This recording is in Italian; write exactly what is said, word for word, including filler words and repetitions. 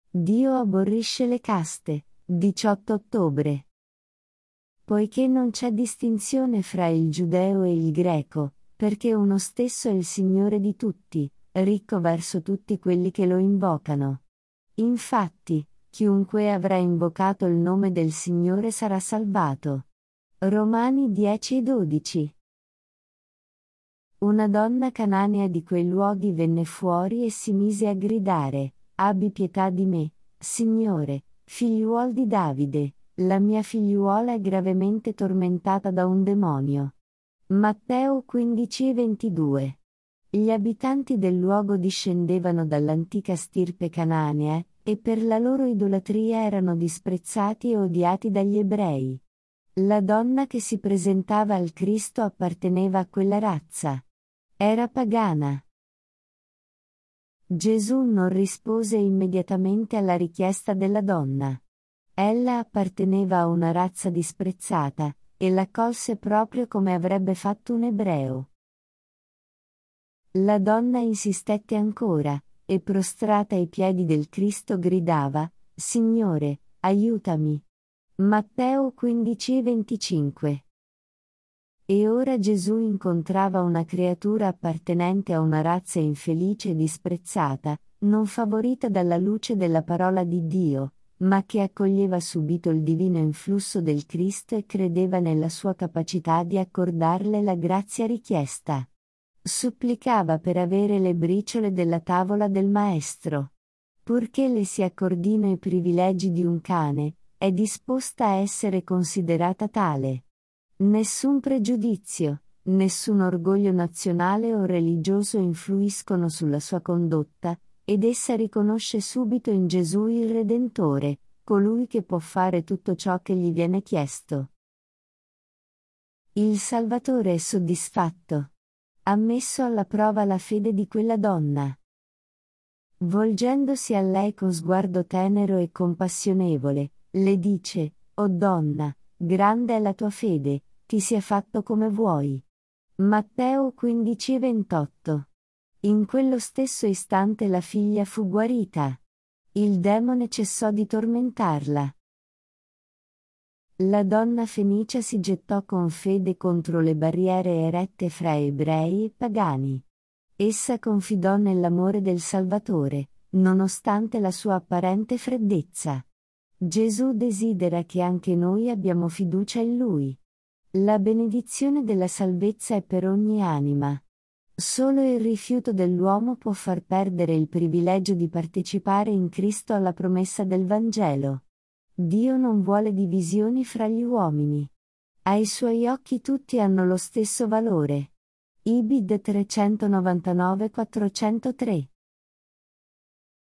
Dio aborrisce le caste. diciotto ottobre. Poiché non c'è distinzione fra il giudeo e il greco, perché uno stesso è il Signore di tutti, ricco verso tutti quelli che lo invocano. Infatti, chiunque avrà invocato il nome del Signore sarà salvato. Romani dieci e dodici. Una donna cananea di quei luoghi venne fuori e si mise a gridare: Abbi pietà di me, Signore, figliuol di Davide, la mia figliuola è gravemente tormentata da un demonio. Matteo quindici e ventidue. Gli abitanti del luogo discendevano dall'antica stirpe cananea, e per la loro idolatria erano disprezzati e odiati dagli ebrei. La donna che si presentava al Cristo apparteneva a quella razza. Era pagana. Gesù non rispose immediatamente alla richiesta della donna. Ella apparteneva a una razza disprezzata, e l'accolse proprio come avrebbe fatto un ebreo. La donna insistette ancora, e prostrata ai piedi del Cristo gridava: Signore, aiutami. Matteo quindici e venticinque. E ora Gesù incontrava una creatura appartenente a una razza infelice e disprezzata, non favorita dalla luce della parola di Dio, ma che accoglieva subito il divino influsso del Cristo e credeva nella sua capacità di accordarle la grazia richiesta. Supplicava per avere le briciole della tavola del Maestro. Purché le si accordino i privilegi di un cane, è disposta a essere considerata tale. Nessun pregiudizio, nessun orgoglio nazionale o religioso influiscono sulla sua condotta, ed essa riconosce subito in Gesù il Redentore, colui che può fare tutto ciò che gli viene chiesto. Il Salvatore è soddisfatto. Ha messo alla prova la fede di quella donna. Volgendosi a lei con sguardo tenero e compassionevole, le dice: O donna, grande è la tua fede, ti sia fatto come vuoi. Matteo quindici e ventotto. In quello stesso istante la figlia fu guarita. Il demone cessò di tormentarla. La donna fenicia si gettò con fede contro le barriere erette fra ebrei e pagani. Essa confidò nell'amore del Salvatore, nonostante la sua apparente freddezza. Gesù desidera che anche noi abbiamo fiducia in Lui. La benedizione della salvezza è per ogni anima. Solo il rifiuto dell'uomo può far perdere il privilegio di partecipare in Cristo alla promessa del Vangelo. Dio non vuole divisioni fra gli uomini. Ai suoi occhi tutti hanno lo stesso valore. Ibid trecentonovantanove quattrocentotre.